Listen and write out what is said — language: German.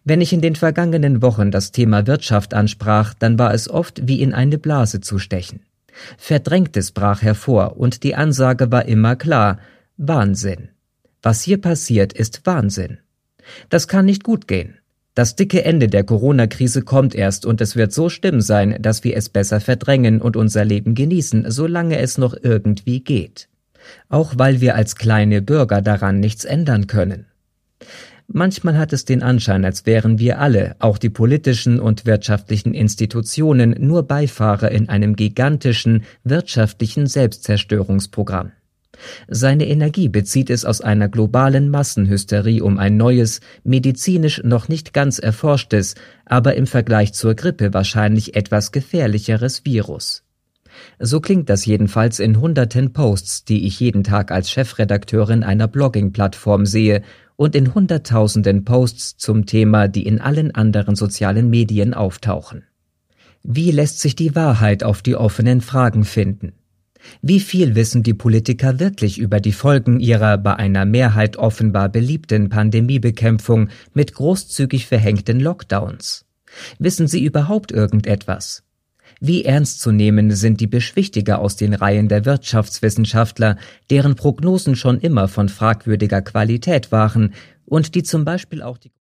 Wenn ich in den vergangenen Wochen das Thema Wirtschaft ansprach, dann war es oft wie in eine Blase zu stechen. Verdrängtes brach hervor und die Ansage war immer klar: Wahnsinn. Was hier passiert, ist Wahnsinn. Das kann nicht gut gehen. Das dicke Ende der Corona-Krise kommt erst und es wird so schlimm sein, dass wir es besser verdrängen und unser Leben genießen, solange es noch irgendwie geht. Auch weil wir als kleine Bürger daran nichts ändern können. Manchmal hat es den Anschein, als wären wir alle, auch die politischen und wirtschaftlichen Institutionen, nur Beifahrer in einem gigantischen wirtschaftlichen Selbstzerstörungsprogramm. Seine Energie bezieht es aus einer globalen Massenhysterie um ein neues, medizinisch noch nicht ganz erforschtes, aber im Vergleich zur Grippe wahrscheinlich etwas gefährlicheres Virus. So klingt das jedenfalls in hunderten Posts, die ich jeden Tag als Chefredakteurin einer Blogging-Plattform sehe, und in hunderttausenden Posts zum Thema, die in allen anderen sozialen Medien auftauchen. Wie lässt sich die Wahrheit auf die offenen Fragen finden? Wie viel wissen die Politiker wirklich über die Folgen ihrer bei einer Mehrheit offenbar beliebten Pandemiebekämpfung mit großzügig verhängten Lockdowns? Wissen sie überhaupt irgendetwas? Wie ernst zu nehmen sind die Beschwichtiger aus den Reihen der Wirtschaftswissenschaftler, deren Prognosen schon immer von fragwürdiger Qualität waren und die zum Beispiel auch die